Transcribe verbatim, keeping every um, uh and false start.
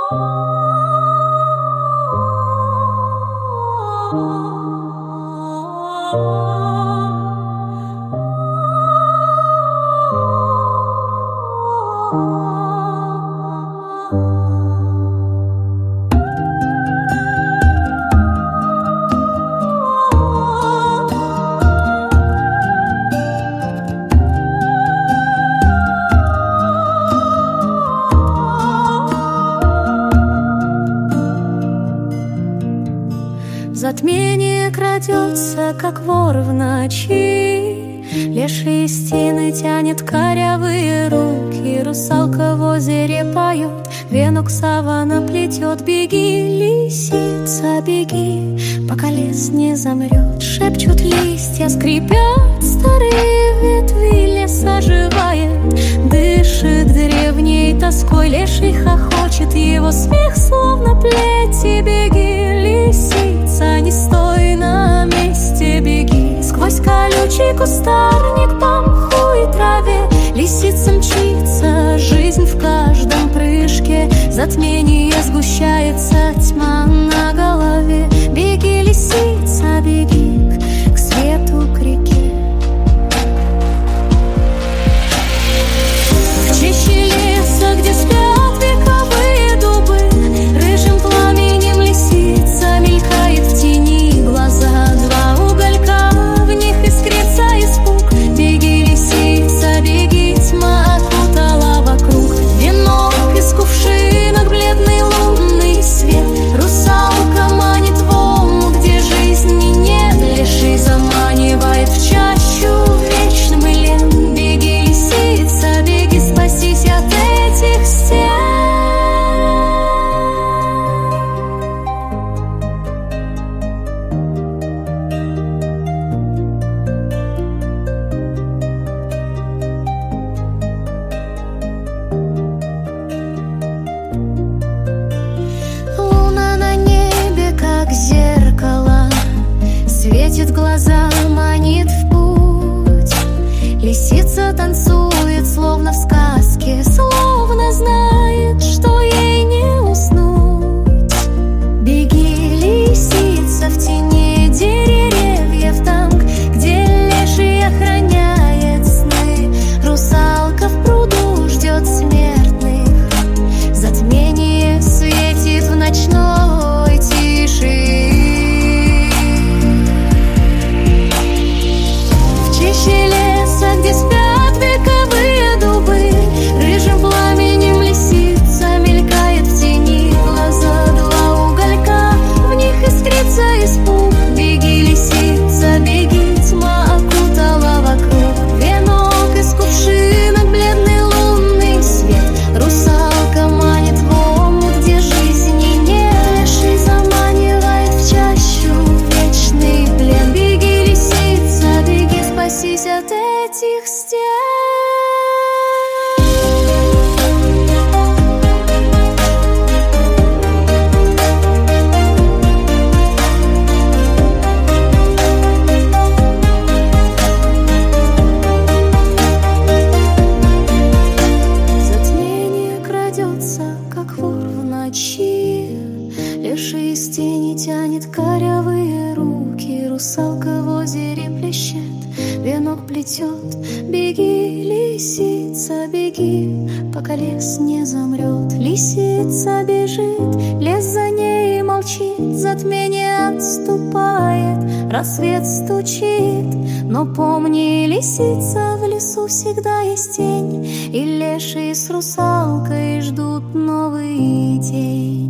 Затмение крадется, как вор в ночи. Лешие стены тянет корявые руки. Русалка в озере поет, венок савана плетет. Беги, лисица, беги, пока лес не замрет. Шепчут листья, скрипят старые ветви. Лес оживает, дышит древней тоской. Леший хохочет, его смех словно плети. Беги, лисица, не стой на месте, беги. Сквозь колючий кустарник по мху и траве лисица мчится, жизнь в каждом прыжке. Затмение сгущается, тьма на голове. Беги, лисица, беги к свету, к реке. В чаще леса, где спят вековые дубы, рыжим пламенем лисица мелькает в тени. Глаза два уголька, в них искрится испуг. Беги, лисица, беги, тьма окутала вокруг. Венок из кувшинок, бледный лунный свет. Русалка манит в омут, где жизни нет. Леший заманивает в чащу вечным илем. Беги, лисица, беги, спасись от этих стен. Луна на небе, как зеркало, светит глаза, манит в путь. Лисица танцует, словно в сказке, словно знает, что ей не уснуть. Беги, лисица, в тени деревьев, там, где леший охраняет сны. Русалка в пруду ждет смертных. Затмение светит в ночной тиши. В чаще леса, где спят вековые дубы, рыжим пламенем лисица мелькает в тени. Глаза два уголька, в них искрится испуг. Беги, лисица, беги, тьма окутала вокруг. Венок из кувшинок, бледный лунный свет. Русалка манит в омут, где жизни нет. Леший заманивает в чащу вечный плен. Беги, лисица, беги, спасись от этих стен. Затмение крадется, как вор в ночи. Леший из тени тянет корявые руки. Русалка в озере плещет, венок плетет. Беги, лисица, беги, пока лес не замрет. Лисица бежит, лес за ней молчит. Затмение отступает, рассвет стучит. Но помни, лисица, в лесу всегда есть тень. И леший с русалкой ждут новый день.